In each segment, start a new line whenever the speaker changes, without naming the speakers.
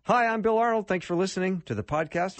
Hi, I'm Bill Arnold. Thanks for listening to the podcast.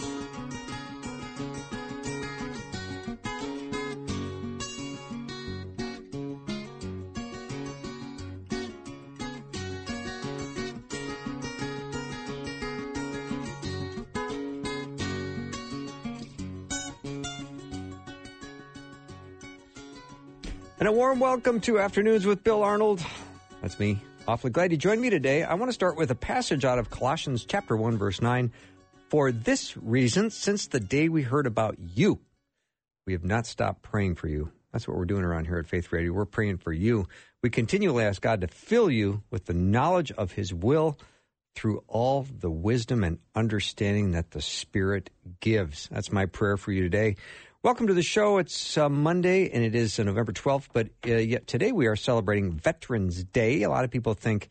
And a warm welcome to Afternoons with Bill Arnold. That's me. Awfully glad you joined me today. I want to start with a passage out of Colossians chapter 1, verse 9. For this reason, since the day we heard about you, we have not stopped praying for you. That's what we're doing around here at Faith Radio. We're praying for you. We continually ask God to fill you with the knowledge of His will through all the wisdom and understanding that the Spirit gives. That's my prayer for you today. Welcome to the show. It's Monday, and it is November 12th, but yet today we are celebrating Veterans Day. A lot of people think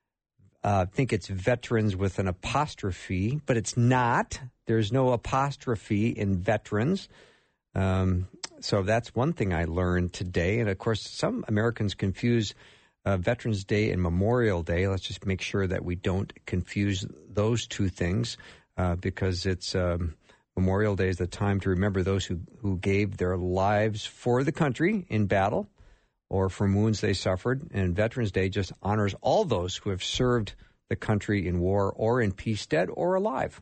it's veterans with an apostrophe, but it's not. There's no apostrophe in veterans. So that's one thing I learned today. And, of course, some Americans confuse Veterans Day and Memorial Day. Let's just make sure that we don't confuse those two things because it's Memorial Day is the time to remember those who gave their lives for the country in battle or from wounds they suffered. And Veterans Day just honors all those who have served the country in war or in peace, dead or alive.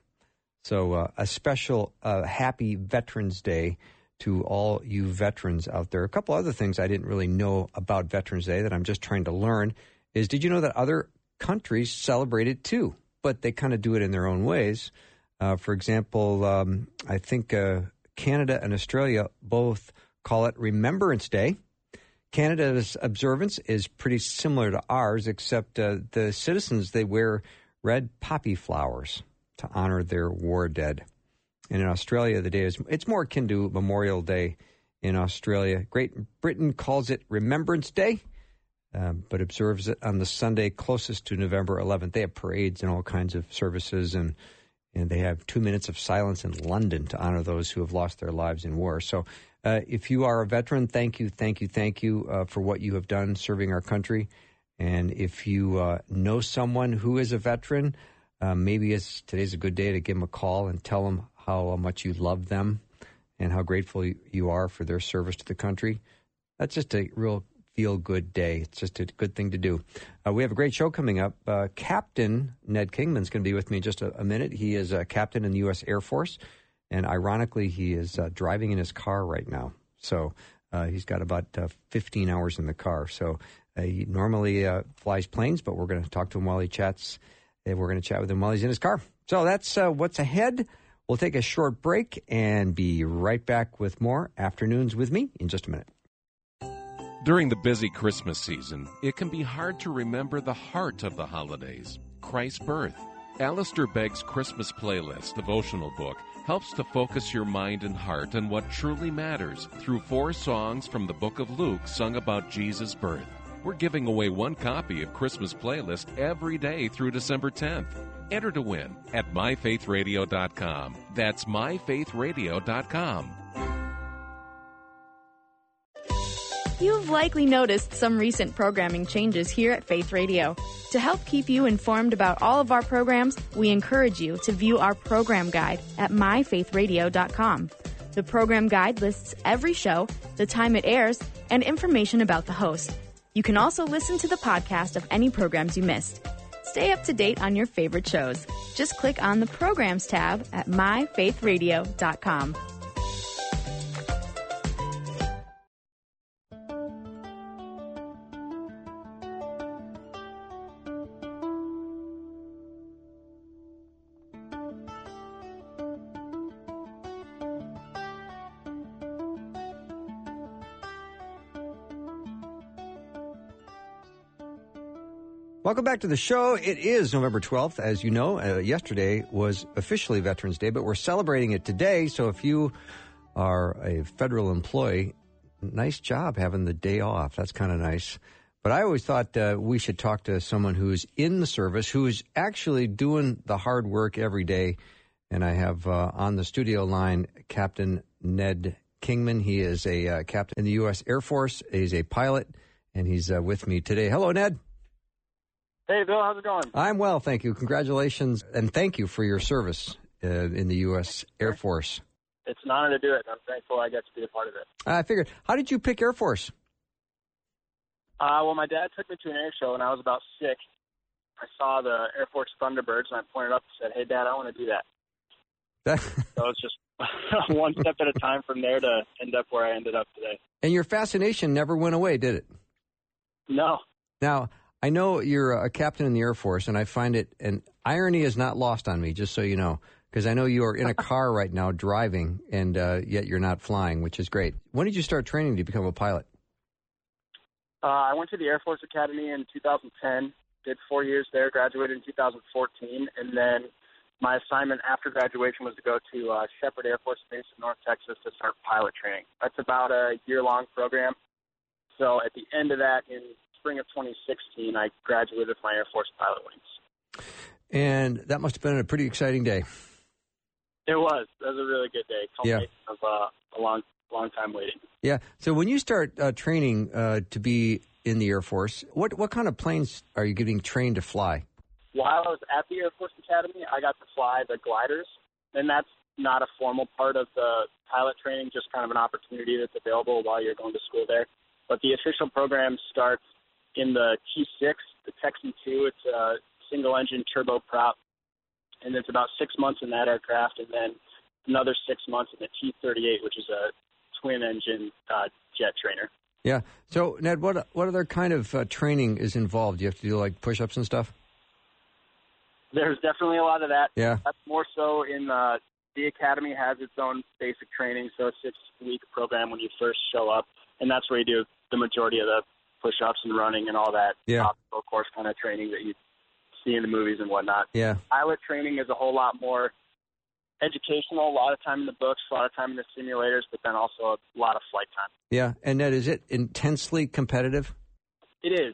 So a special happy Veterans Day to all you veterans out there. A couple other things I didn't really know about Veterans Day that I'm just trying to learn is, did you know that other countries celebrate it too, but they kind of do it in their own ways? For example, I think Canada and Australia both call it Remembrance Day. Canada's observance is pretty similar to ours, except the citizens, they wear red poppy flowers to honor their war dead. And in Australia, the day it's more akin to Memorial Day in Australia. Great Britain calls it Remembrance Day, but observes it on the Sunday closest to November 11th. They have parades and all kinds of services, and they have 2 minutes of silence in London to honor those who have lost their lives in war. So if you are a veteran, thank you for what you have done serving our country. And if you know someone who is a veteran, maybe today's a good day to give them a call and tell them how much you love them and how grateful you are for their service to the country. That's just a real feel-good day. It's just a good thing to do. We have a great show coming up. Captain Ned Kingman is going to be with me in just a minute. He is a captain in the U.S. Air Force, and ironically, he is driving in his car right now. So he's got about 15 hours in the car. So he normally flies planes, but we're going to talk to him while he chats, and we're going to chat with him while he's in his car. So that's what's ahead. We'll take a short break and be right back with more Afternoons with me in just a minute.
During the busy Christmas season, it can be hard to remember the heart of the holidays, Christ's birth. Alistair Begg's Christmas Playlist devotional book helps to focus your mind and heart on what truly matters through 4 songs from the book of Luke sung about Jesus' birth. We're giving away 1 copy of Christmas Playlist every day through December 10th. Enter to win at myfaithradio.com. That's myfaithradio.com.
You've likely noticed some recent programming changes here at Faith Radio. To help keep you informed about all of our programs, we encourage you to view our program guide at myfaithradio.com. The program guide lists every show, the time it airs, and information about the host. You can also listen to the podcast of any programs you missed. Stay up to date on your favorite shows. Just click on the Programs tab at myfaithradio.com.
Welcome back to the show. It is November 12th. As you know, yesterday was officially Veterans Day, but we're celebrating it today. So if you are a federal employee, nice job having the day off. That's kind of nice. But I always thought we should talk to someone who's in the service, who is actually doing the hard work every day. And I have on the studio line Captain Ned Kingman. He is a captain in the U.S. Air Force. He's a pilot, and he's with me today. Hello, Ned.
Hey, Bill, how's it going?
I'm well, thank you. Congratulations, and thank you for your service in the U.S. Air Force.
It's an honor to do it. I'm thankful I get to be a part of it.
I figured. How did you pick Air Force?
Well, my dad took me to an air show when I was about 6. I saw the Air Force Thunderbirds, and I pointed up and said, "Hey, Dad, I want to do that." So it's just one step at a time from there to end up where I ended up today.
And your fascination never went away, did it?
No.
Now, I know you're a captain in the Air Force, and I find it, and irony is not lost on me, just so you know, because I know you are in a car right now driving, and yet you're not flying, which is great. When did you start training to become a pilot?
I went to the Air Force Academy in 2010, did 4 years there, graduated in 2014, and then my assignment after graduation was to go to Shepherd Air Force Base in North Texas to start pilot training. That's about a year-long program. So at the end of that, in spring of 2016, I graduated with my Air Force pilot wings.
And that must have been a pretty exciting day.
It was. It was a really good day. Culmination of a long time waiting.
Yeah. So when you start training to be in the Air Force, what kind of planes are you getting trained to fly?
While I was at the Air Force Academy, I got to fly the gliders, and that's not a formal part of the pilot training, just kind of an opportunity that's available while you're going to school there. But the official program starts in the T6, the Texan 2. It's a single-engine turboprop, and it's about 6 months in that aircraft, and then another 6 months in the T-38, which is a twin-engine jet trainer.
Yeah. So, Ned, what other kind of training is involved? Do you have to do, like, push-ups and stuff?
There's definitely a lot of that.
Yeah.
That's more so in the academy has its own basic training, so it's a 6-week program when you first show up, and that's where you do the majority of the push-ups and running and all that obstacle course kind of training that you see in the movies and whatnot.
Yeah.
Pilot training is a whole lot more educational, a lot of time in the books, a lot of time in the simulators, but then also a lot of flight time.
Yeah. And Ned, is it intensely competitive?
It is.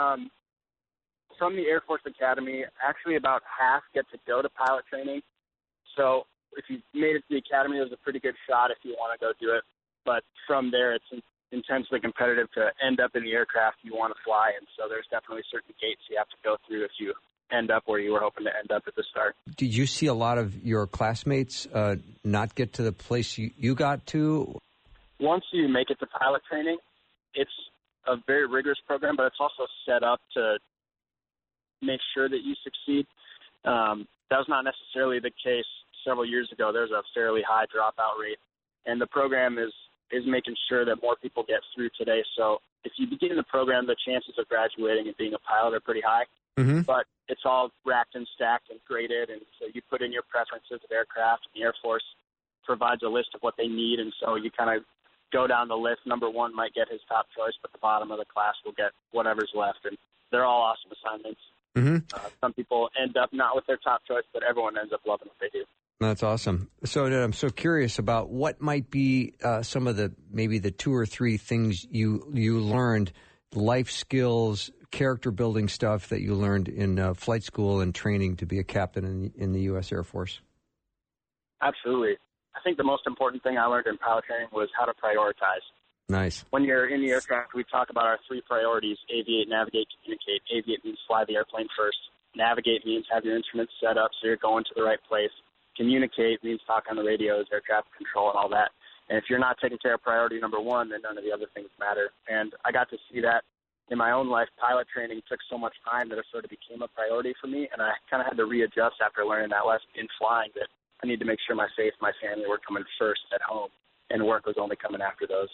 From the Air Force Academy, actually about half get to go to pilot training. So if you made it to the academy, there's a pretty good shot if you want to go do it. But from there, it's intensely competitive to end up in the aircraft you want to fly. And so there's definitely certain gates you have to go through if you end up where you were hoping to end up at the start.
Did you see a lot of your classmates not get to the place you got to?
Once you make it to pilot training, it's a very rigorous program, but it's also set up to make sure that you succeed. That was not necessarily the case several years ago. There's a fairly high dropout rate, and the program is making sure that more people get through today. So if you begin the program, the chances of graduating and being a pilot are pretty high, but it's all racked and stacked and graded, and so you put in your preferences of aircraft, and the Air Force provides a list of what they need, and so you kind of go down the list. Number one might get his top choice, but the bottom of the class will get whatever's left, and they're all awesome assignments. Some people end up not with their top choice, but everyone ends up loving what they do.
That's awesome. So I'm so curious about what might be some of maybe the 2 or 3 things you learned, life skills, character building stuff that you learned in flight school and training to be a captain in the U.S. Air Force.
Absolutely. I think the most important thing I learned in pilot training was how to prioritize.
Nice.
When you're in the aircraft, we talk about our 3 priorities: aviate, navigate, communicate. Aviate means fly the airplane first. Navigate means have your instruments set up so you're going to the right place. Communicate means talk on the radios, air traffic control, and all that. And if you're not taking care of priority number 1, then none of the other things matter. And I got to see that in my own life. Pilot training took so much time that it sort of became a priority for me, and I kind of had to readjust after learning that lesson in flying that I need to make sure my faith, my family were coming first at home, and work was only coming after those.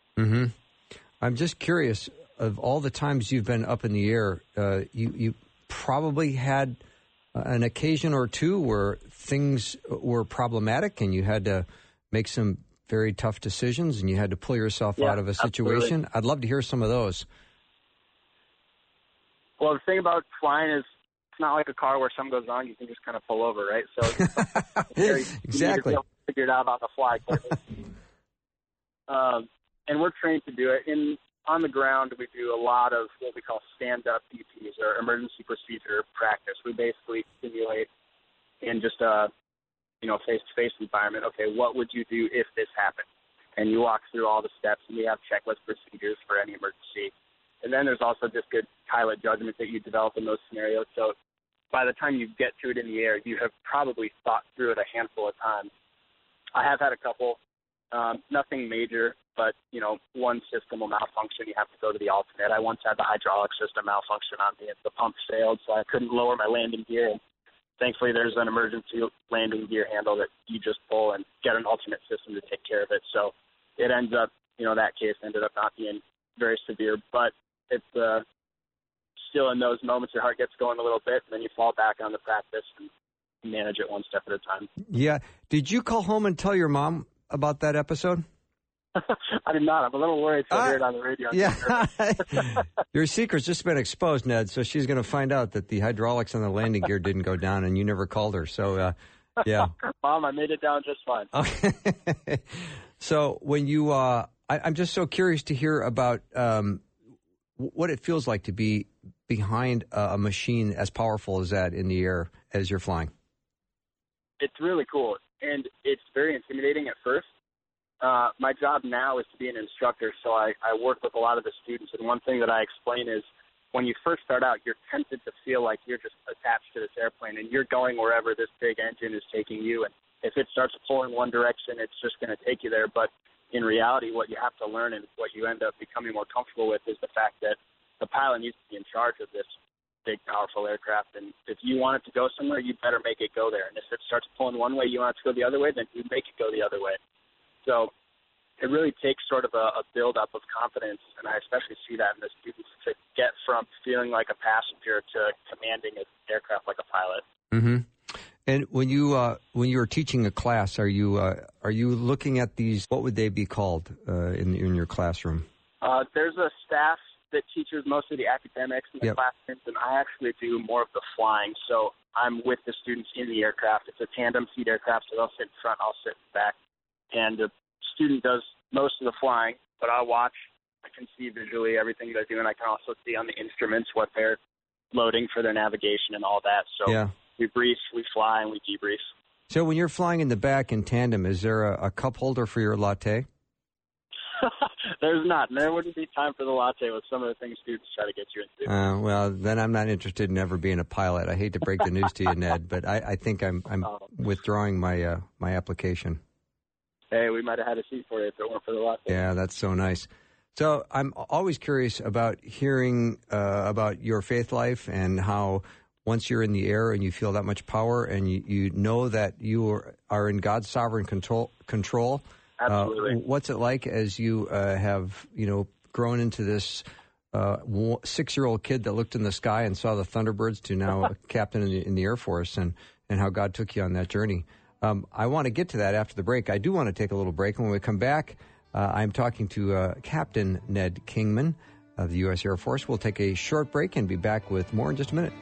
I'm just curious, of all the times you've been up in the air, you probably had an occasion or two where things were problematic and you had to make some very tough decisions and you had to pull yourself out of a situation. Absolutely. I'd love to hear some of those.
Well, the thing about flying is it's not like a car where something goes wrong, you can just kind of pull over, right? So
exactly.
You need to be able to figure it out on the fly quickly. And we're trained to do it. On the ground, we do a lot of what we call stand-up EPs, or emergency procedure practice. We basically simulate in just a face-to-face environment. Okay, what would you do if this happened? And you walk through all the steps, and we have checklist procedures for any emergency. And then there's also just good pilot judgment that you develop in those scenarios. So by the time you get to it in the air, you have probably thought through it a handful of times. I have had a couple, nothing major, but, one system will malfunction. You have to go to the alternate. I once had the hydraulic system malfunction on me. The pump failed, so I couldn't lower my landing gear. And thankfully, there's an emergency landing gear handle that you just pull and get an alternate system to take care of it. So it ends up, that case ended up not being very severe, but it's still in those moments your heart gets going a little bit, and then you fall back on the practice and manage it one step at a time.
Yeah. Did you call home and tell your mom about that episode?
I did not. I'm a little worried to hear it on the radio.
Yeah. Your secret's just been exposed, Ned, so she's going to find out that the hydraulics on the landing gear didn't go down and you never called her. So, yeah.
Mom, I made it down just fine.
Okay. So when you, I'm just so curious to hear about what it feels like to be behind a machine as powerful as that in the air as you're flying.
It's really cool, and it's very intimidating at first. My job now is to be an instructor, so I work with a lot of the students, and one thing that I explain is when you first start out, you're tempted to feel like you're just attached to this airplane, and you're going wherever this big engine is taking you, and if it starts pulling one direction, it's just going to take you there. But in reality, what you have to learn and what you end up becoming more comfortable with is the fact that the pilot needs to be in charge of this big, powerful aircraft, and if you want it to go somewhere, you better make it go there, and if it starts pulling one way, you want it to go the other way, then you make it go the other way. So it really takes sort of a build-up of confidence, and I especially see that in the students, to get from feeling like a passenger to commanding an aircraft like a pilot.
Mm-hmm. And when you are teaching a class, are you looking at these? What would they be called in your classroom?
There's a staff that teaches mostly the academics in the classrooms, and I actually do more of the flying. So I'm with the students in the aircraft. It's a tandem seat aircraft, so they'll sit in front, I'll sit in back, and the student does most of the flying, but I'll watch. I can see visually everything they're doing. I can also see on the instruments what they're loading for their navigation and all that. So we brief, we fly, and we debrief.
So when you're flying in the back in tandem, is there a cup holder for your latte?
There's not. And there wouldn't be time for the latte with some of the things students try to get you into.
Well, then I'm not interested in ever being a pilot. I hate to break the news to you, Ned, but I think I'm withdrawing my application.
Hey, we might have had a seat for you if it weren't for the latte.
Yeah, that's so nice. So I'm always curious about hearing about your faith life and how once you're in the air and you feel that much power and you know that you are in God's sovereign control.
Absolutely.
What's it like as you have, grown into this 6-year-old kid that looked in the sky and saw the Thunderbirds to now a captain in the Air Force and how God took you on that journey? I want to get to that after the break. I do want to take a little break. When we come back, I'm talking to Captain Ned Kingman of the U.S. Air Force. We'll take a short break and be back with more in just a minute.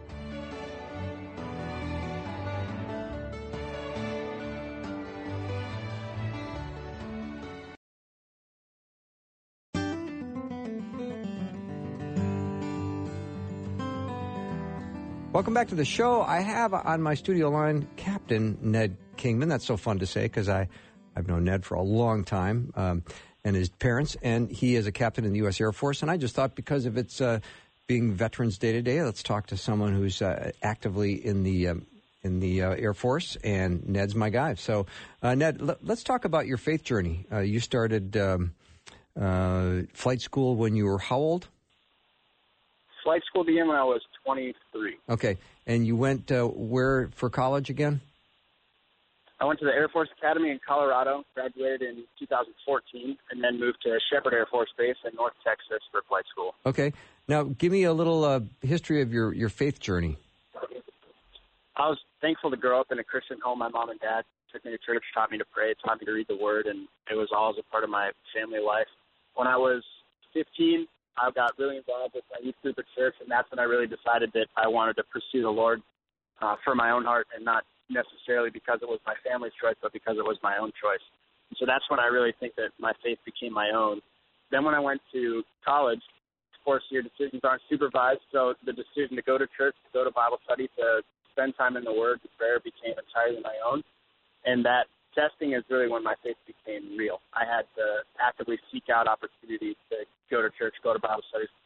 Welcome back to the show. I have on my studio line Captain Ned Kingman. That's so fun to say because I've known Ned for a long time and his parents, and he is a captain in the U.S. Air Force. And I just thought because of its being Veterans Day today, let's talk to someone who's actively in the Air Force, and Ned's my guy. So, Ned, let's talk about your faith journey. You started flight school when you were how old?
Flight school began when I was 23.
Okay. And you went where for college again?
I went to the Air Force Academy in Colorado, graduated in 2014, and then moved to Shepherd Air Force Base in North Texas for flight school.
Okay. Now, give me a little history of your faith journey.
I was thankful to grow up in a Christian home. My mom and dad took me to church, taught me to pray, taught me to read the Word, and it was always a part of my family life. When I was 15, I got really involved with my youth group at church, and that's when I really decided that I wanted to pursue the Lord for my own heart, and not necessarily because it was my family's choice, but because it was my own choice. And so that's when I really think that my faith became my own. Then when I went to college, of course, your decisions aren't supervised, so the decision to go to church, to go to Bible study, to spend time in the Word, to prayer became entirely my own. And that testing is really when my faith became real. I had to actively seek out opportunities to go to church, go to Bible studies,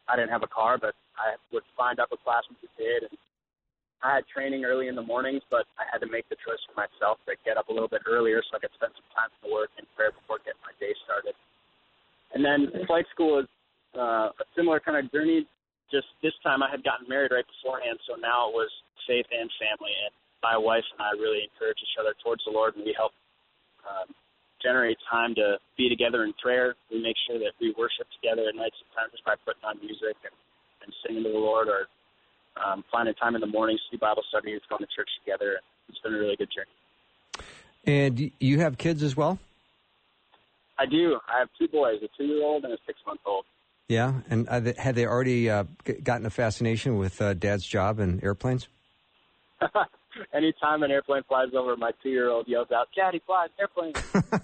I didn't have a car, but I would find upper classmen who did. And I had training early in the mornings, but I had to make the choice for myself to get up a little bit earlier so I could spend some time to work and prayer before getting my day started. And then flight school is a similar kind of journey. Just this time I had gotten married right beforehand, so now it was faith and family. And my wife and I really encourage each other towards the Lord, and we help generate time to be together in prayer. We make sure that we worship together at night sometimes just by putting on music and singing to the Lord, or finding time in the mornings to do Bible studies, going to church together. It's been a really good journey.
And you have kids as well?
I do. I have two boys, a 2-year-old and a 6-month-old.
Yeah, and had they already gotten a fascination with Dad's job and airplanes?
Anytime an airplane flies over, my 2-year-old yells out, "Daddy flies airplanes."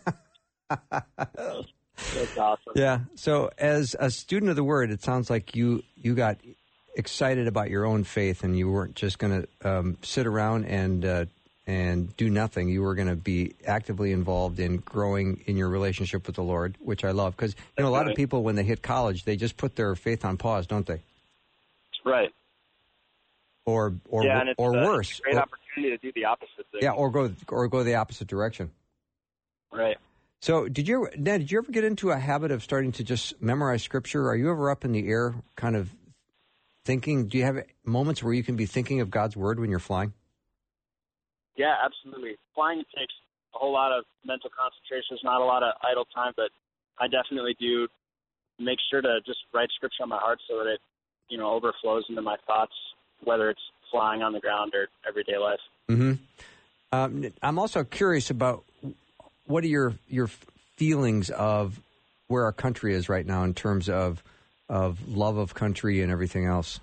That's awesome.
Yeah, so as a student of the Word, it sounds like you got excited about your own faith, and you weren't just going to sit around and do nothing. You were going to be actively involved in growing in your relationship with the Lord, which I love. Because a lot of people, when they hit college, they just put their faith on pause, don't they?
Right.
Or
and it's
worse.
It's a great opportunity to do the opposite thing.
Yeah, or go the opposite direction.
Right.
So, Ned, did you ever get into a habit of starting to just memorize Scripture? Are you ever up in the air kind of thinking? Do you have moments where you can be thinking of God's Word when you're flying?
Yeah, absolutely. Flying takes a whole lot of mental concentration. There's not a lot of idle time, but I definitely do make sure to just write Scripture on my heart so that it, overflows into my thoughts, whether it's flying on the ground or everyday life.
Mm-hmm. I'm also curious about what are your feelings of where our country is right now in terms of love of country and everything else?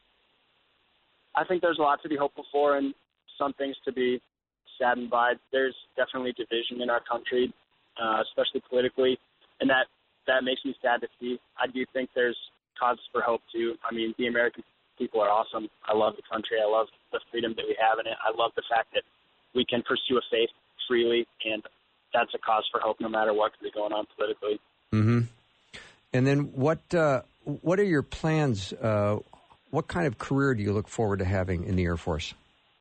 I think there's a lot to be hopeful for and some things to be saddened by. There's definitely division in our country, especially politically, and that makes me sad to see. I do think there's cause for hope, too. I mean, the American people are awesome. I love the country. I love the freedom that we have in it. I love the fact that we can pursue a faith freely, and that's a cause for hope no matter what could be going on politically.
Mm-hmm. And then what are your plans? What kind of career do you look forward to having in the Air Force?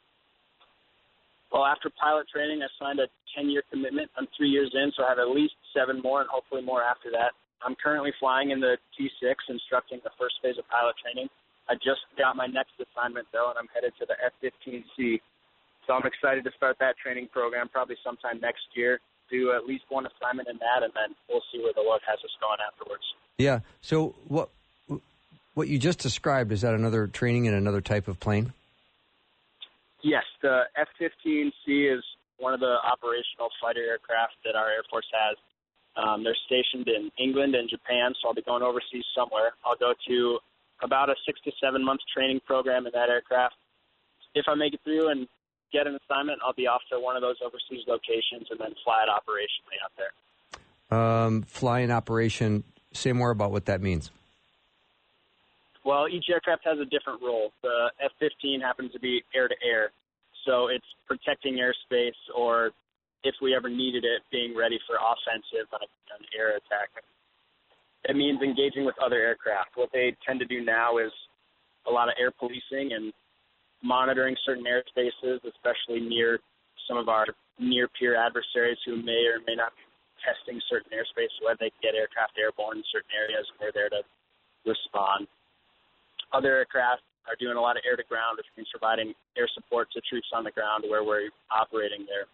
Well, after pilot training, I signed a 10-year commitment. I'm 3 years in, so I have at least 7 more and hopefully more after that. I'm currently flying in the T6, instructing the first phase of pilot training. I just got my next assignment, though, and I'm headed to the F-15C. So I'm excited to start that training program probably sometime next year, do at least one assignment in that, and then we'll see where the Lord has us going afterwards.
Yeah. So what you just described, is that another training in another type of plane?
Yes, the F-15C is one of the operational fighter aircraft that our Air Force has. They're stationed in England and Japan, so I'll be going overseas somewhere. I'll go to about a 6 to 7 month training program in that aircraft. If I make it through and get an assignment, I'll be off to one of those overseas locations and then fly it operationally out there.
Flying operation, say more about what that means.
Well, each aircraft has a different role. The F-15 happens to be air-to-air, so it's protecting airspace, or if we ever needed it, being ready for offensive on an air attack. It means engaging with other aircraft. What they tend to do now is a lot of air policing and monitoring certain airspaces, especially near some of our near-peer adversaries who may or may not be testing certain airspace, so that they can get aircraft airborne in certain areas, and we're there to respond. Other aircraft are doing a lot of air-to-ground, which means providing air support to troops on the ground where we're operating there.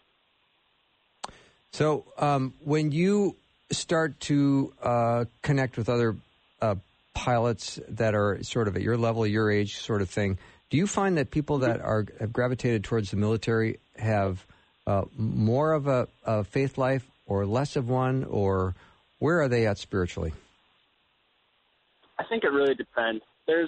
So when you start to connect with other pilots that are sort of at your level, your age sort of thing, do you find that people that have gravitated towards the military have more of a faith life or less of one, or where are they at spiritually?
I think it really depends. There's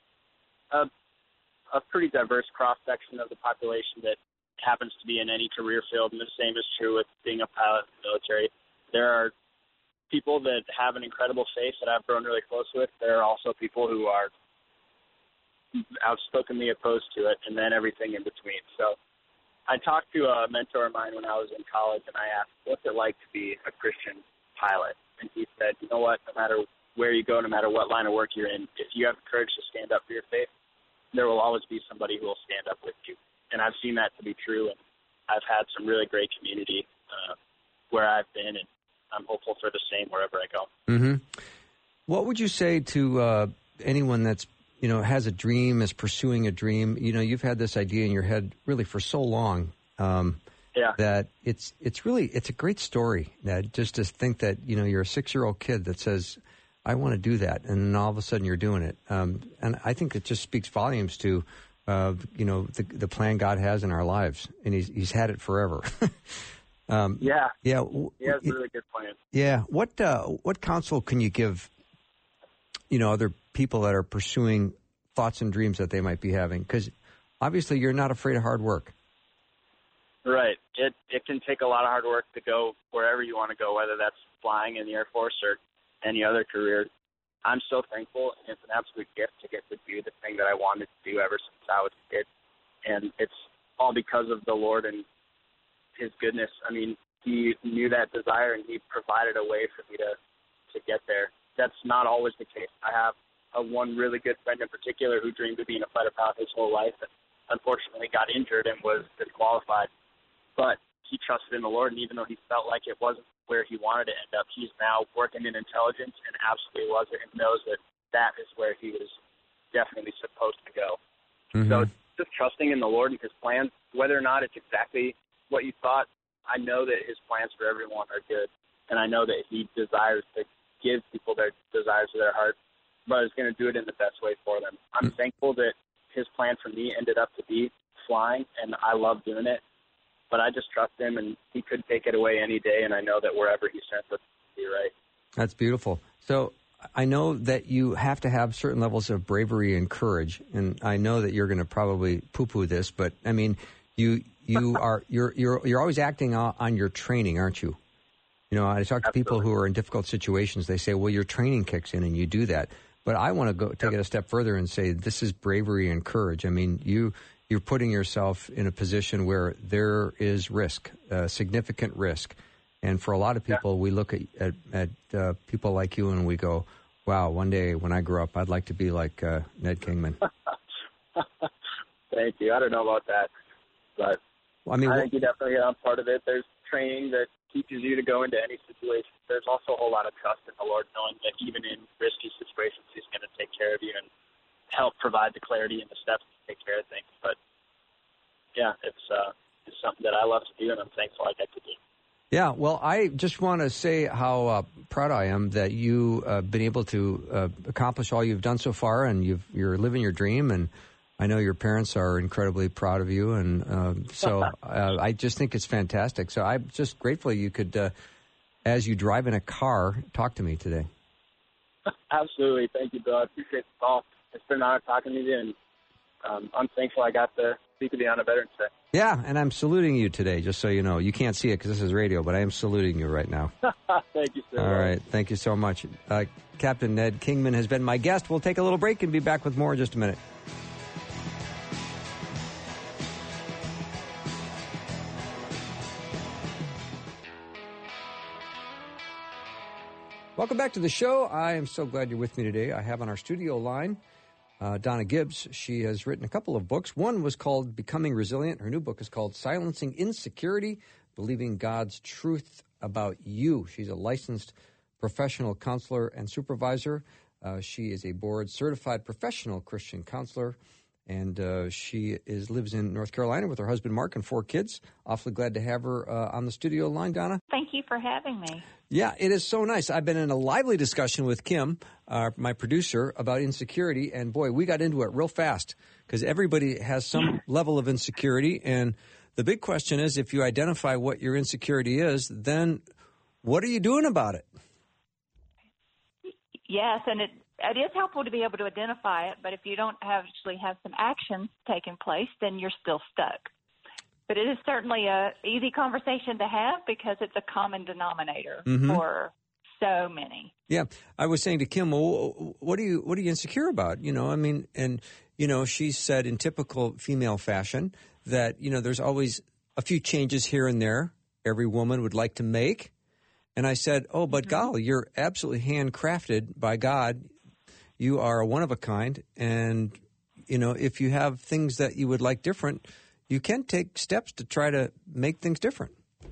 a pretty diverse cross-section of the population that happens to be in any career field, and the same is true with being a pilot in the military. There are people that have an incredible faith that I've grown really close with. There are also people who are outspokenly opposed to it, and then everything in between. So I talked to a mentor of mine when I was in college, and I asked, what's it like to be a Christian pilot? And he said, you know what, no matter where you go, no matter what line of work you're in, if you have the courage to stand up for your faith, there will always be somebody who will stand up with you. And I've seen that to be true, and I've had some really great community where I've been, and I'm hopeful for the same wherever I go.
Mm-hmm. What would you say to anyone that's, has a dream, is pursuing a dream? You've had this idea in your head really for so long that it's a great story. That just to think that, you're a 6-year-old kid that says, I want to do that, and then all of a sudden you're doing it. And I think it just speaks volumes to, the plan God has in our lives, and He's had it forever. He has a really good plan. Yeah. What counsel can you give, other people that are pursuing thoughts and dreams that they might be having? Because obviously you're not afraid of hard work.
Right. It can take a lot of hard work to go wherever you want to go, whether that's flying in the Air Force or any other career. I'm so thankful, and it's an absolute gift to get to do the thing that I wanted to do ever since I was a kid. And it's all because of the Lord and His goodness. I mean, He knew that desire, and He provided a way for me to get there. That's not always the case. I have one really good friend in particular who dreamed of being a fighter pilot his whole life, and unfortunately got injured and was disqualified. But he trusted in the Lord, and even though he felt like it wasn't where he wanted to end up, he's now working in intelligence and absolutely loves it and knows that that is where he was definitely supposed to go. Mm-hmm. So just trusting in the Lord and His plans, whether or not it's exactly what you thought, I know that His plans for everyone are good, and I know that He desires to give people their desires of their heart, but is going to do it in the best way for them. I'm thankful that His plan for me ended up to be flying, and I love doing it. But I just trust Him, and He could take it away any day, and I know that wherever He sends us, He'll be right. That's beautiful.
So I know that you have to have certain levels of bravery and courage, and I know that you're going to probably poo-poo this, but I mean, you're always acting on your training, aren't you? I talk to people who are in difficult situations. They say, "Well, your training kicks in, and you do that." But I want to take it a step further and say this is bravery and courage. I mean, you're putting yourself in a position where there is risk, significant risk. And for a lot of people, we look at people like you and we go, wow, one day when I grow up, I'd like to be like Ned Kingman.
Thank you. I don't know about that. But I think you definitely hit on part of it. There's training that teaches you to go into any situation. There's also a whole lot of trust in the Lord, knowing that even in risky situations, He's going to take care of you and help provide the clarity and the steps to take care of things. But yeah, it's something that I love to do, and I'm thankful I get to do.
Yeah, well, I just want to say how proud I am that you've been able to accomplish all you've done so far, and you're living your dream, and I know your parents are incredibly proud of you, and so I just think it's fantastic. So I'm just grateful you could, as you drive in a car, talk to me today.
Absolutely. Thank you, Bill. I appreciate the call. It's been an honor talking to you, and I'm thankful I got to speak with you on a Veterans Day.
Yeah, and I'm saluting you today, just so you know. You can't see it because this is radio, but I am saluting you right now.
Thank you, sir.
All right. Thank you so much. Captain Ned Kingman has been my guest. We'll take a little break and be back with more in just a minute. Welcome back to the show. I am so glad you're with me today. I have on our studio line Donna Gibbs. She has written a couple of books. One was called Becoming Resilient. Her new book is called Silencing Insecurity, Believing God's Truth About You. She's a licensed professional counselor and supervisor. She is a board-certified professional Christian counselor, and she lives in North Carolina with her husband, Mark, and 4 kids. Awfully glad to have her on the studio line, Donna.
Thank you for having me.
Yeah, it is so nice. I've been in a lively discussion with Kim, my producer, about insecurity, and boy, we got into it real fast because everybody has some level of insecurity, and the big question is if you identify what your insecurity is, then what are you doing about it?
Yes, and it is helpful to be able to identify it, but if you don't actually have some actions taking place, then you're still stuck. But it is certainly an easy conversation to have because it's a common denominator for so many.
Yeah, I was saying to Kim, well, what are you insecure about? She said in typical female fashion that there's always a few changes here and there every woman would like to make, And I said, oh, but golly, you're absolutely handcrafted by God. You are a one of a kind. And, you know, if you have things that you would like different, you can take steps to try to make things different.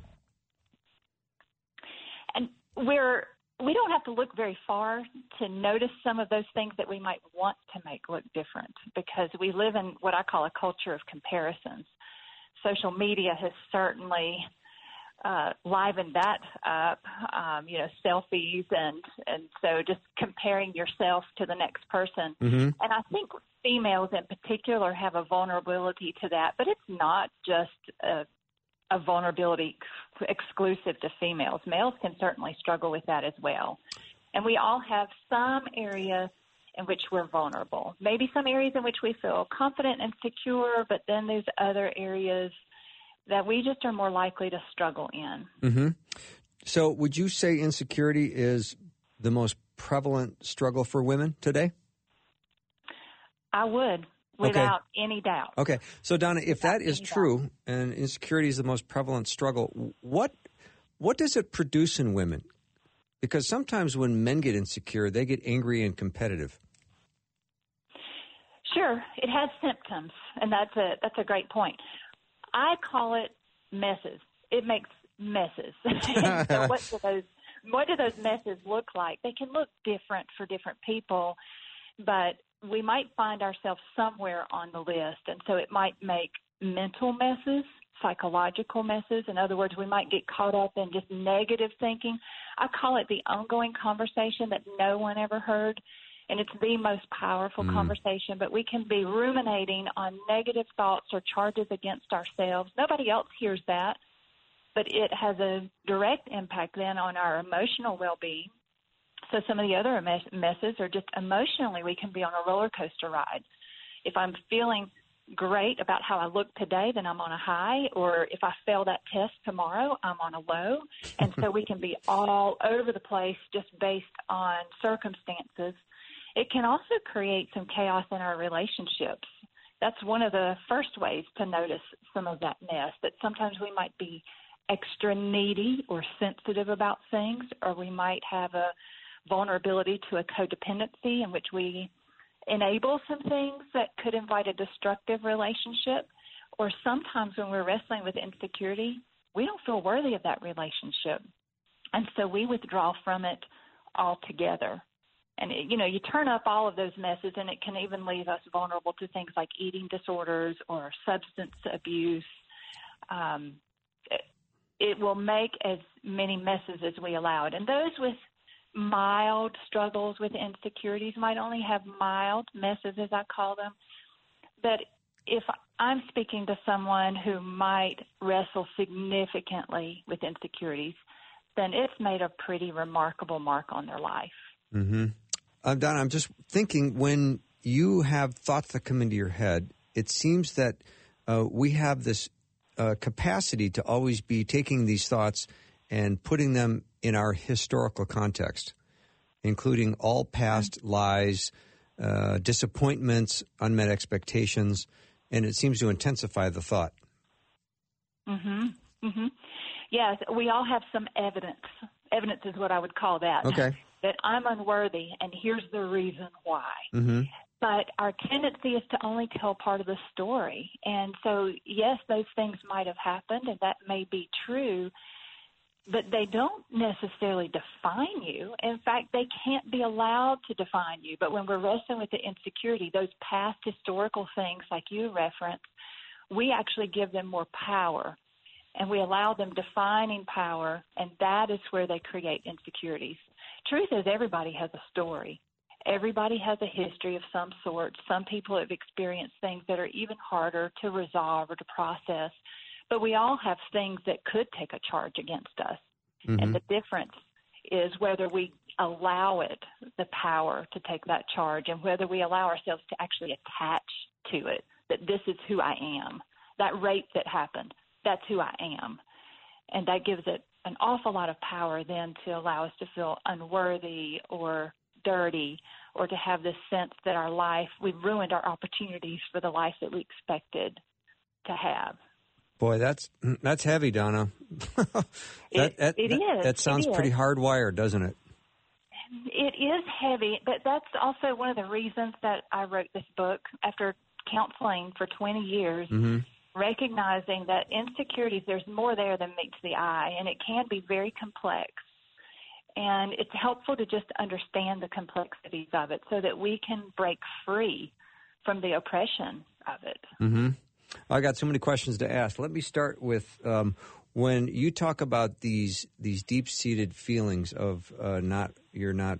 And we don't have to look very far to notice some of those things that we might want to make look different, because we live in what I call a culture of comparisons. Social media has certainly livened that up, selfies and so just comparing yourself to the next person.
Mm-hmm.
And I think females in particular have a vulnerability to that, but it's not just a vulnerability exclusive to females. Males can certainly struggle with that as well. And we all have some area in which we're vulnerable, maybe some areas in which we feel confident and secure, but then there's other areas that we just are more likely to struggle in.
Mm-hmm. So would you say insecurity is the most prevalent struggle for women today?
I would, without any doubt.
Okay. So, Donna, if that is true and insecurity is the most prevalent struggle, what does it produce in women? Because sometimes when men get insecure, they get angry and competitive. Sure.
It has symptoms, and that's a great point. I call it messes. It makes messes. So what do those messes look like? They can look different for different people, but we might find ourselves somewhere on the list. And so it might make mental messes, psychological messes. In other words, we might get caught up in just negative thinking. I call it the ongoing conversation that no one ever heard. And it's the most powerful conversation, but we can be ruminating on negative thoughts or charges against ourselves. Nobody else hears that, but it has a direct impact then on our emotional well-being. So some of the other messes are just emotionally, we can be on a roller coaster ride. If I'm feeling great about how I look today, then I'm on a high, or if I fail that test tomorrow, I'm on a low. And so we can be all over the place just based on circumstances. It can also create some chaos in our relationships. That's one of the first ways to notice some of that mess, that sometimes we might be extra needy or sensitive about things, or we might have a vulnerability to a codependency in which we enable some things that could invite a destructive relationship. Or sometimes when we're wrestling with insecurity, we don't feel worthy of that relationship. And so we withdraw from it altogether. And, you turn up all of those messes, and it can even leave us vulnerable to things like eating disorders or substance abuse. It will make as many messes as we allow it. And those with mild struggles with insecurities might only have mild messes, as I call them. But if I'm speaking to someone who might wrestle significantly with insecurities, then it's made a pretty remarkable mark on their life.
Mm-hmm. Donna, I'm just thinking, when you have thoughts that come into your head, it seems that we have this capacity to always be taking these thoughts and putting them in our historical context, including all past lies, disappointments, unmet expectations, and it seems to intensify the thought.
Mm-hmm. Mm-hmm. Yes, we all have some evidence. Evidence is what I would call that.
Okay.
That I'm unworthy, and here's the reason why.
Mm-hmm.
But our tendency is to only tell part of the story. And so, yes, those things might have happened, and that may be true, but they don't necessarily define you. In fact, they can't be allowed to define you. But when we're wrestling with the insecurity, those past historical things like you referenced, we actually give them more power, and we allow them defining power, and that is where they create insecurities. Truth is, everybody has a story. Everybody has a history of some sort. Some people have experienced things that are even harder to resolve or to process. But we all have things that could take a charge against us. Mm-hmm. And the difference is whether we allow it, the power to take that charge, and whether we allow ourselves to actually attach to it, that this is who I am. That rape that happened, that's who I am. And that gives it an awful lot of power then to allow us to feel unworthy or dirty, or to have this sense that our life, we've ruined our opportunities for the life that we expected to have.
Boy, that's heavy, Donna.
It is.
That sounds pretty hardwired, doesn't it?
It is heavy, but that's also one of the reasons that I wrote this book after counseling for 20 years, recognizing that insecurities, there's more there than meets the eye, and it can be very complex. And it's helpful to just understand the complexities of it so that we can break free from the oppression of it.
Mm-hmm. I got so many questions to ask. Let me start with when you talk about these deep-seated feelings of you're not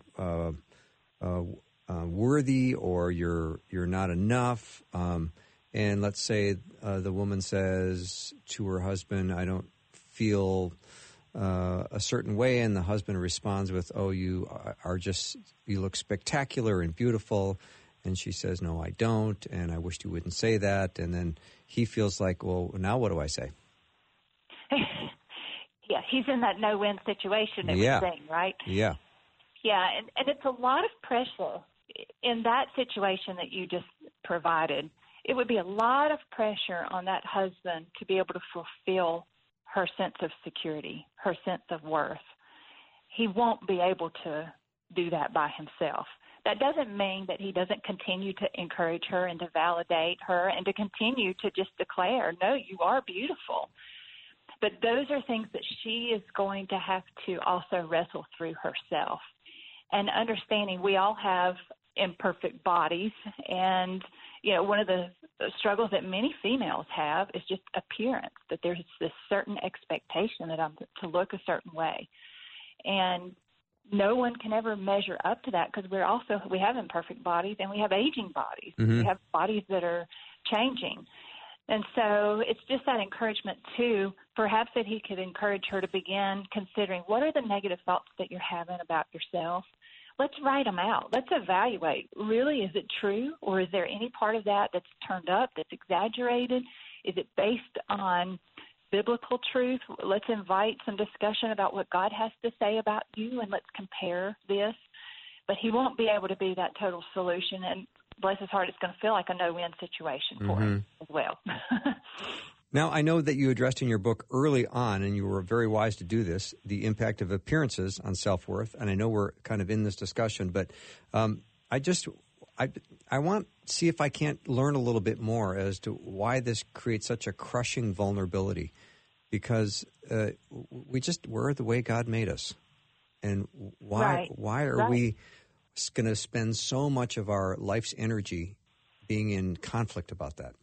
worthy, or you're not enough, and let's say the woman says to her husband, "I don't feel a certain way," and the husband responds with, "Oh, you look spectacular and beautiful." And she says, "No, I don't, and I wished you wouldn't say that." And then he feels like, "Well, now what do I say?"
Yeah, he's in that no-win situation that we're saying, right?
Yeah.
Yeah, and it's a lot of pressure in that situation that you just provided. It would be a lot of pressure on that husband to be able to fulfill her sense of security, her sense of worth. He won't be able to do that by himself. That doesn't mean that he doesn't continue to encourage her and to validate her and to continue to just declare, "No, you are beautiful." But those are things that she is going to have to also wrestle through herself. And understanding we all have imperfect bodies, and one of the struggles that many females have is just appearance, that there's this certain expectation that I'm to look a certain way. And no one can ever measure up to that because we have imperfect bodies and we have aging bodies.
Mm-hmm.
We have bodies that are changing. And so it's just that encouragement, too, perhaps that he could encourage her to begin considering what are the negative thoughts that you're having about yourself. Let's write them out. Let's evaluate. Really, is it true, or is there any part of that that's turned up, that's exaggerated? Is it based on biblical truth? Let's invite some discussion about what God has to say about you, and let's compare this. But he won't be able to be that total solution, and bless his heart, it's going to feel like a no-win situation for him as well.
Now, I know that you addressed in your book early on, and you were very wise to do this, the impact of appearances on self-worth. And I know we're kind of in this discussion, but I want to see if I can't learn a little bit more as to why this creates such a crushing vulnerability. Because we're the way God made us. And why are we going to spend so much of our life's energy being in conflict about that?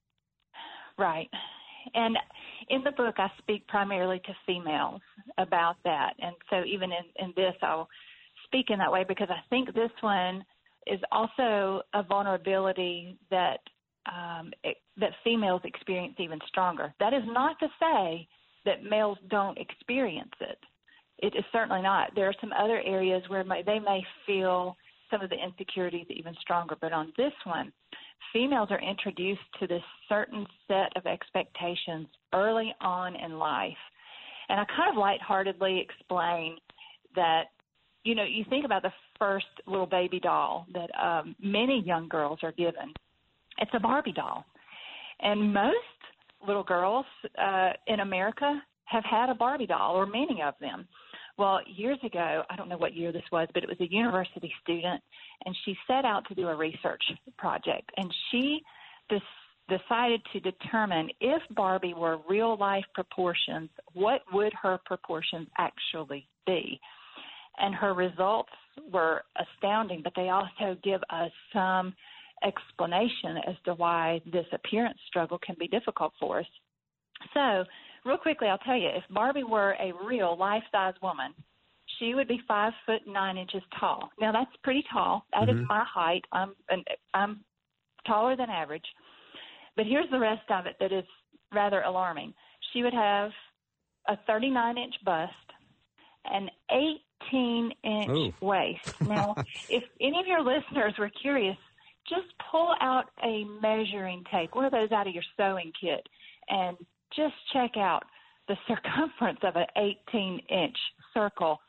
Right. And in the book, I speak primarily to females about that. And so even in this, I'll speak in that way because I think this one is also a vulnerability that that females experience even stronger. That is not to say that males don't experience it. It is certainly not. There are some other areas where they may feel some of the insecurities even stronger. But on this one, females are introduced to this certain set of expectations early on in life. And I kind of lightheartedly explain that, you think about the first little baby doll that many young girls are given. It's a Barbie doll. And most little girls in America have had a Barbie doll, or many of them. Well, years ago, I don't know what year this was, but it was a university student, and she set out to do a research project. And she decided to determine if Barbie were real-life proportions, what would her proportions actually be? And her results were astounding, but they also give us some explanation as to why this appearance struggle can be difficult for us. So, real quickly, I'll tell you, if Barbie were a real life-size woman, she would be 5'9" tall. Now, that's pretty tall. That is my height. I'm taller than average. But here's the rest of it that is rather alarming. She would have a 39-inch bust, an 18-inch waist. Now, if any of your listeners were curious, just pull out a measuring tape, one of those out of your sewing kit, and just check out the circumference of an 18-inch circle.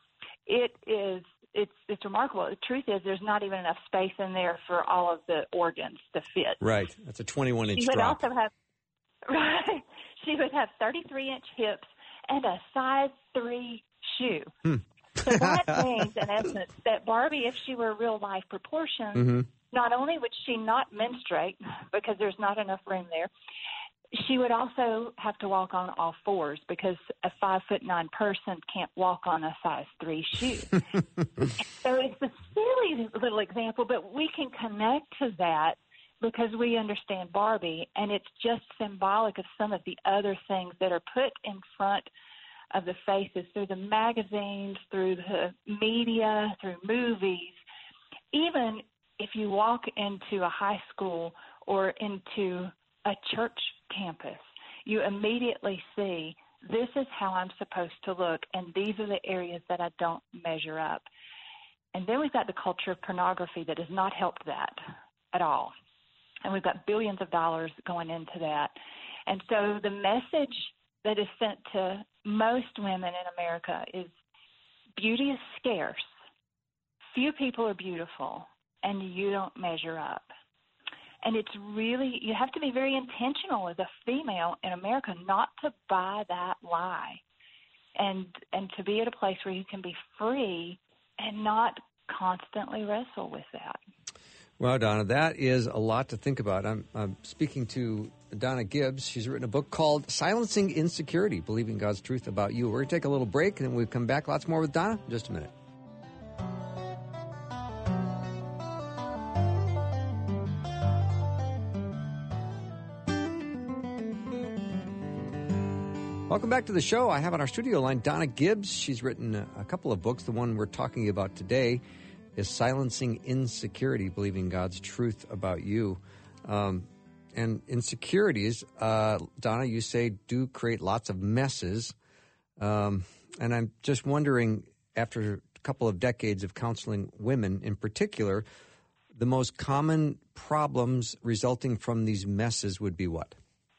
It's remarkable. The truth is there's not even enough space in there for all of the organs to fit.
Right. That's a 21-inch
drop. Right. She would have 33-inch hips and a size 3 shoe. So that means, in essence, that Barbie, if she were real-life proportions, not only would she not menstruate because there's not enough room there, she would also have to walk on all fours because a 5'9" person can't walk on a size 3 shoe. So it's a silly little example, but we can connect to that because we understand Barbie, and it's just symbolic of some of the other things that are put in front of the faces through the magazines, through the media, through movies. Even if you walk into a high school or into a church campus, you immediately see this is how I'm supposed to look, and these are the areas that I don't measure up. And then we've got the culture of pornography that has not helped that at all. And we've got billions of dollars going into that. And so the message that is sent to most women in America is beauty is scarce. Few people are beautiful, and you don't measure up. And it's really, you have to be very intentional as a female in America not to buy that lie and to be at a place where you can be free and not constantly wrestle with that.
Well, Donna, that is a lot to think about. I'm speaking to Donna Gibbs. She's written a book called Silencing Insecurity, Believing God's Truth About You. We're going to take a little break, and then we'll come back. Lots more with Donna in just a minute. Welcome back to the show. I have on our studio line Donna Gibbs. She's written a couple of books. The one we're talking about today is Silencing Insecurity, Believing God's Truth About You. And insecurities, Donna, you say, do create lots of messes. And I'm just wondering, after a couple of decades of counseling women in particular, the most common problems resulting from these messes would be what?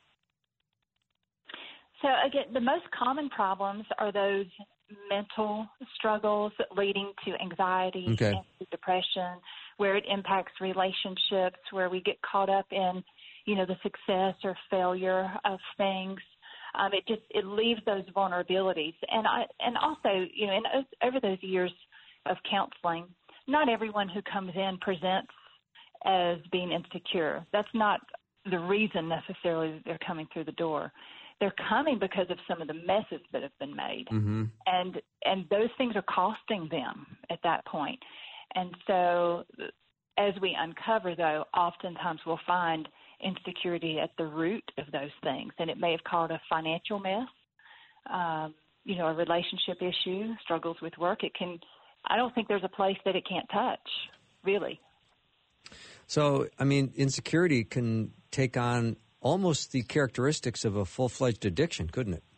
So, again, the most common problems are those mental struggles leading to anxiety and to depression, where it impacts relationships, where we get caught up in, the success or failure of things. It leaves those vulnerabilities. And also, over those years of counseling, not everyone who comes in presents as being insecure. That's not the reason necessarily that they're coming through the door. They're coming because of some of the messes that have been made. Mm-hmm. And those things are costing them at that point. And so as we uncover, though, oftentimes we'll find insecurity at the root of those things. And it may have caused a financial mess, a relationship issue, struggles with work. I don't think there's a place that it can't touch, really.
So, insecurity can take on almost the characteristics of a full-fledged addiction, couldn't it?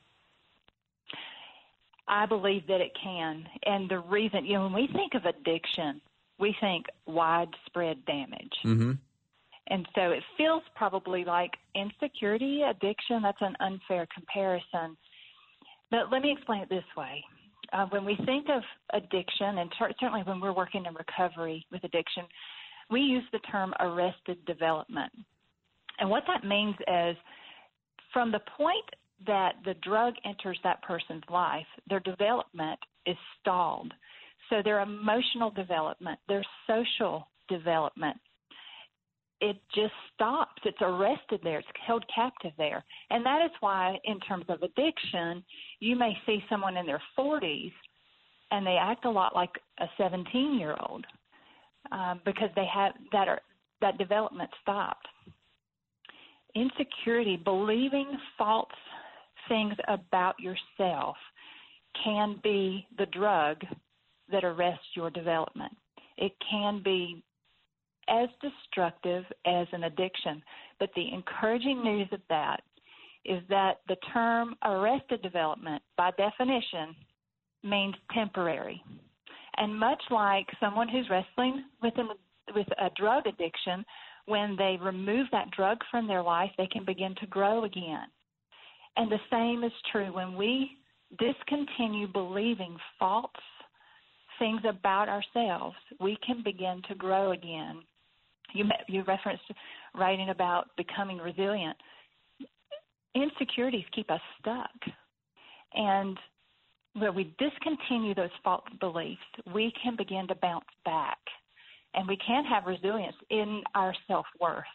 I believe that it can. And the reason, when we think of addiction, we think widespread damage. Mm-hmm. And so it feels probably like insecurity, addiction, that's an unfair comparison. But let me explain it this way. When we think of addiction, and certainly when we're working in recovery with addiction, we use the term arrested development. And what that means is from the point that the drug enters that person's life, their development is stalled. So their emotional development, their social development, it just stops. It's arrested there. It's held captive there. And that is why, in terms of addiction, you may see someone in their 40s and they act a lot like a 17-year-old because they have that development stopped. Insecurity, believing false things about yourself, can be the drug that arrests your development. It can be as destructive as an addiction. But the encouraging news of that is that the term arrested development, by definition, means temporary. And much like someone who's wrestling with a drug addiction, when they remove that drug from their life, they can begin to grow again. And the same is true when we discontinue believing false things about ourselves, we can begin to grow again. You referenced writing about becoming resilient. insecurities keep us stuck. And when we discontinue those false beliefs, we can begin to bounce back, and we can have resilience in our self-worth.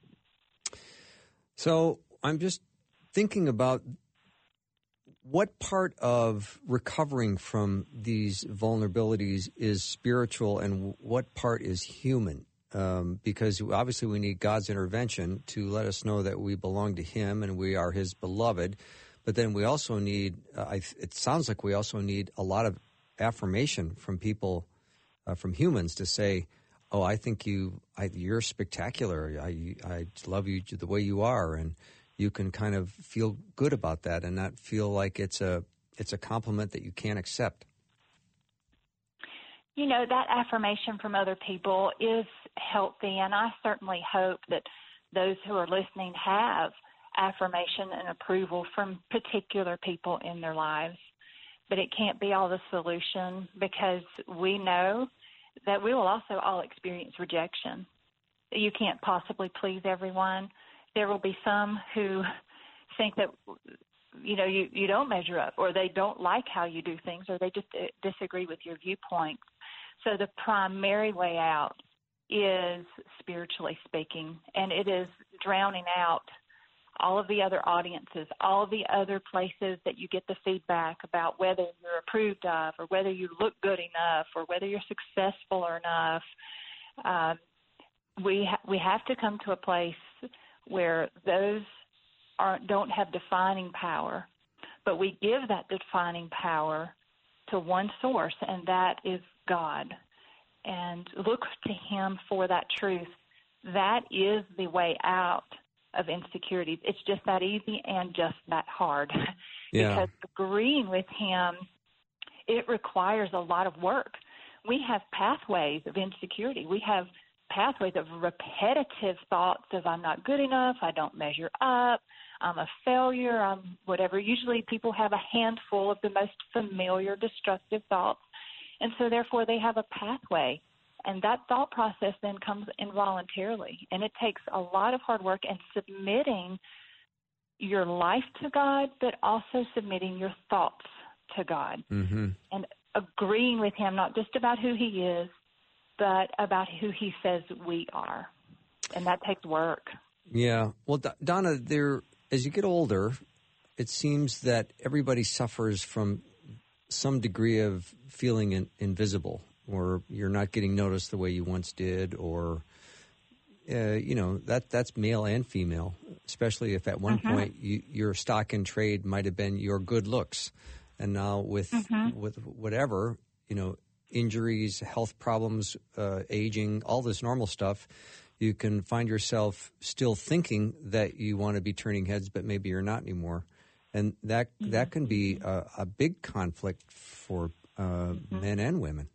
So I'm just thinking about what part of recovering from these vulnerabilities is spiritual and what part is human. Because obviously we need God's intervention to let us know that we belong to Him and we are His beloved. But then we also need, it sounds like we also need a lot of affirmation from people, from humans to say, oh, I think you're spectacular. I love you the way you are. And you can kind of feel good about that and not feel like it's a compliment that you can't accept.
You know, that affirmation from other people is healthy, and I certainly hope that those who are listening have affirmation and approval from particular people in their lives. But it can't be all the solution, because we know that we will also all experience rejection. You can't possibly please everyone. There will be some who think that, you know, you don't measure up, or they don't like how you do things, or they just disagree with your viewpoints. So the primary way out is spiritually speaking, and it is drowning out all of the other audiences, all of the other places that you get the feedback about whether you're approved of, or whether you look good enough, or whether you're successful or enough. We have to come to a place where those don't have defining power, but we give that defining power to one source, and that is God, and look to Him for that truth. That is the way out of insecurities. It's just that easy and just that hard.
Yeah.
Because agreeing with Him, it requires a lot of work. We have pathways of insecurity. We have pathways of repetitive thoughts of I'm not good enough, I don't measure up, I'm a failure, I'm whatever. Usually people have a handful of the most familiar destructive thoughts, and so therefore they have a pathway. And that thought process then comes involuntarily, and it takes a lot of hard work and submitting your life to God, but also submitting your thoughts to God, and agreeing with Him, not just about who He is, but about who He says we are. And that takes work. Yeah.
Well, Donna, as you get older, it seems that everybody suffers from some degree of feeling invisible, or you're not getting noticed the way you once did, or, that's male and female, especially if at one point your stock in trade might have been your good looks. And now with whatever, injuries, health problems, aging, all this normal stuff, you can find yourself still thinking that you want to be turning heads, but maybe you're not anymore. And that can be a big conflict for men and women.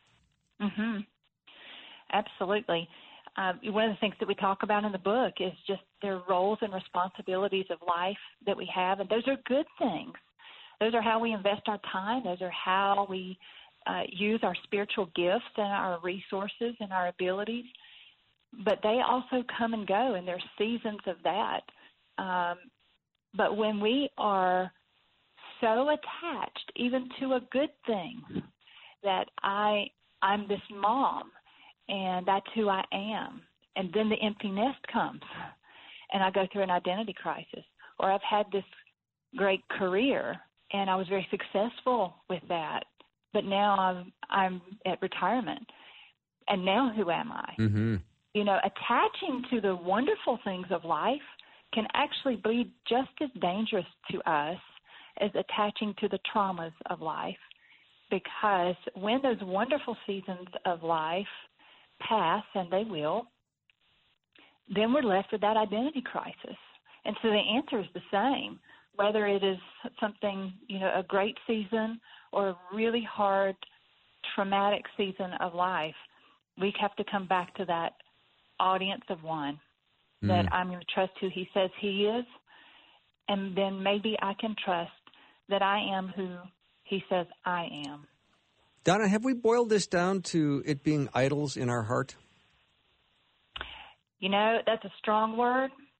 Absolutely. One of the things that we talk about in the book is just their roles and responsibilities of life that we have, and those are good things. Those are how we invest our time. Those are how we use our spiritual gifts and our resources and our abilities. But they also come and go, and there's seasons of that. But when we are so attached, even to a good thing, that I'm this mom, and that's who I am, and then the empty nest comes, and I go through an identity crisis, or I've had this great career, and I was very successful with that, but now I'm at retirement, and now who am I? Attaching to the wonderful things of life can actually be just as dangerous to us as attaching to the traumas of life, because when those wonderful seasons of life pass, and they will, then we're left with that identity crisis. And so the answer is the same, whether it is something, a great season or a really hard, traumatic season of life. We have to come back to that audience of one, that I'm going to trust who He says He is, and then maybe I can trust that I am who He says I am.
Donna, have we boiled this down to it being idols in our heart?
That's a strong word,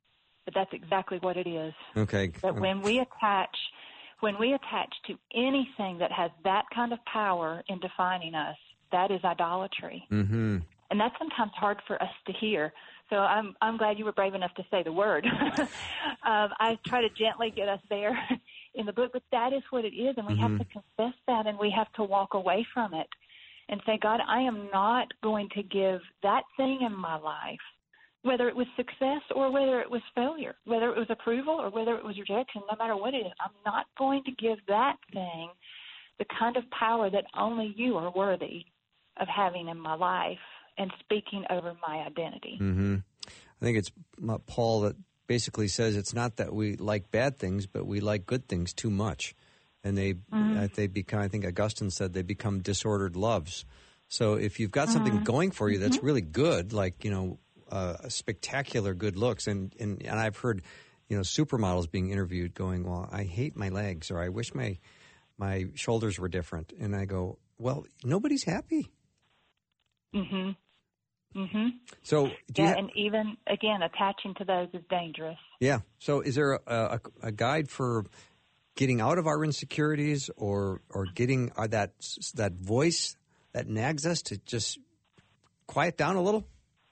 but that's exactly what it is.
Okay.
That when we attach to anything that has that kind of power in defining us, that is idolatry.
Mm-hmm.
And that's sometimes hard for us to hear. So I'm glad you were brave enough to say the word. I try to gently get us there in the book, but that is what it is, and we have to confess that, and we have to walk away from it and say, God, I am not going to give that thing in my life, whether it was success or whether it was failure, whether it was approval or whether it was rejection, no matter what it is, I'm not going to give that thing the kind of power that only you are worthy of having in my life and speaking over my identity.
Mm-hmm. I think it's Paul that basically says it's not that we like bad things, but we like good things too much. And they become, I think Augustine said, they become disordered loves. So if you've got something going for you that's really good, like, spectacular good looks, and I've heard, supermodels being interviewed going, well, I hate my legs, or I wish my shoulders were different. And I go, well, nobody's happy.
Mm-hmm. Mm-hmm.
So,
and even, again, attaching to those is dangerous.
Yeah. So is there a guide for getting out of our insecurities or getting that voice that nags us to just quiet down a little?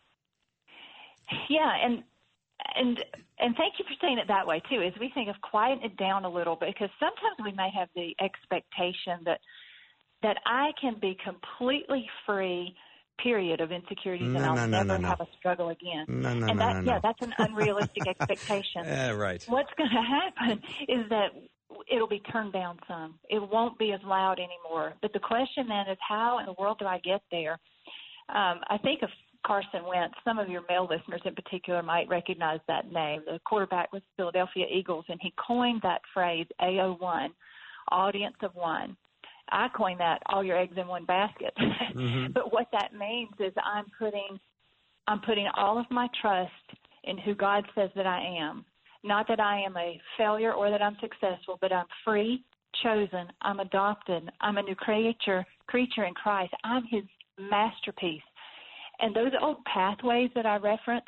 Yeah, and thank you for saying it that way, too, as we think of quieting it down a little, because sometimes we may have the expectation that I can be completely free, period, of insecurities, and I'll never have a struggle again. No. That's an unrealistic expectation.
Right.
What's going to happen is that it'll be turned down some. It won't be as loud anymore. But the question then is, how in the world do I get there? I think of Carson Wentz. Some of your male listeners in particular might recognize that name. The quarterback with the Philadelphia Eagles, and he coined that phrase, AO1, audience of one. I coined that, all your eggs in one basket. Mm-hmm. But what that means is I'm putting all of my trust in who God says that I am. Not that I am a failure or that I'm successful, but I'm free, chosen, I'm adopted, I'm a new creature in Christ. I'm his masterpiece. And those old pathways that I referenced,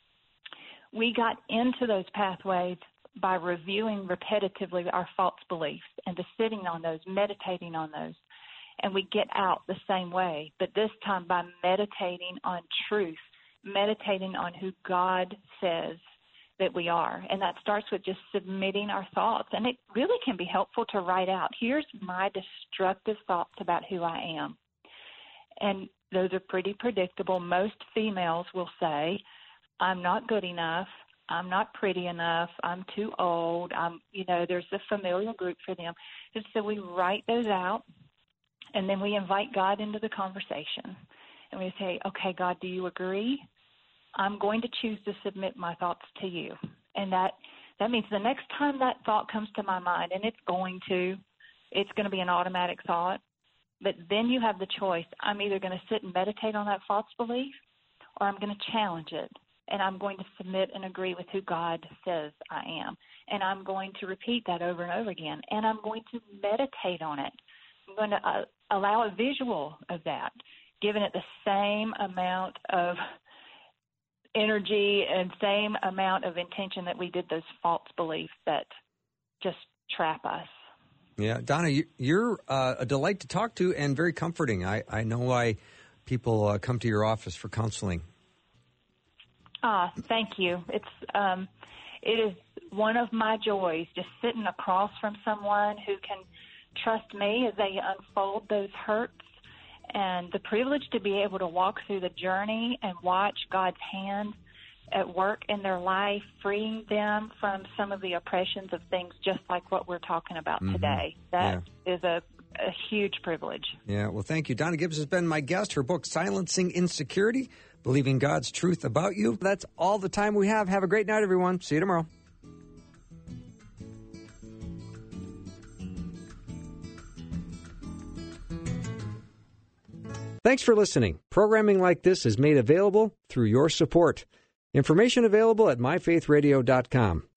we got into those pathways by reviewing repetitively our false beliefs and just sitting on those, meditating on those. And we get out the same way, but this time by meditating on truth, meditating on who God says that we are. And that starts with just submitting our thoughts. And it really can be helpful to write out, here's my destructive thoughts about who I am. And those are pretty predictable. Most females will say, I'm not good enough. I'm not pretty enough. I'm too old. There's a familial group for them. And so we write those out, and then we invite God into the conversation. And we say, okay, God, do you agree? I'm going to choose to submit my thoughts to you. And that means the next time that thought comes to my mind, and it's going to be an automatic thought, but then you have the choice. I'm either going to sit and meditate on that false belief, or I'm going to challenge it. And I'm going to submit and agree with who God says I am. And I'm going to repeat that over and over again. And I'm going to meditate on it. I'm going to allow a visual of that, giving it the same amount of energy and same amount of intention that we did those false beliefs that just trap us.
Yeah, Donna, you're a delight to talk to and very comforting. I know why people come to your office for counseling.
Thank you. It is one of my joys, just sitting across from someone who can trust me as they unfold those hurts, and the privilege to be able to walk through the journey and watch God's hand at work in their life, freeing them from some of the oppressions of things just like what we're talking about today. That is a huge privilege. Yeah,
well, thank you. Donna Gibbs has been my guest. Her book, Silencing Insecurity, Believing God's Truth About You. That's all the time we have. Have a great night, everyone. See you tomorrow. Thanks for listening. Programming like this is made available through your support. Information available at myfaithradio.com.